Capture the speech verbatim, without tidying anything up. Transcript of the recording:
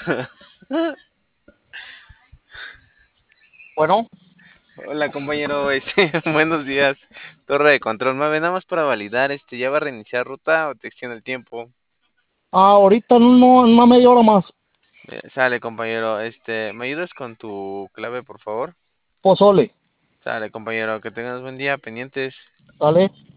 Bueno, Hola compañero, este, buenos días. Torre de control, Mave, nada más para validar, este, ¿ya va a reiniciar ruta o te extiende el tiempo? ah, ahorita no, en una media hora más. Eh, sale compañero, este, ¿me ayudas con tu clave, por favor? Pozole, Sale compañero, que tengas buen día, pendientes. ¿sale?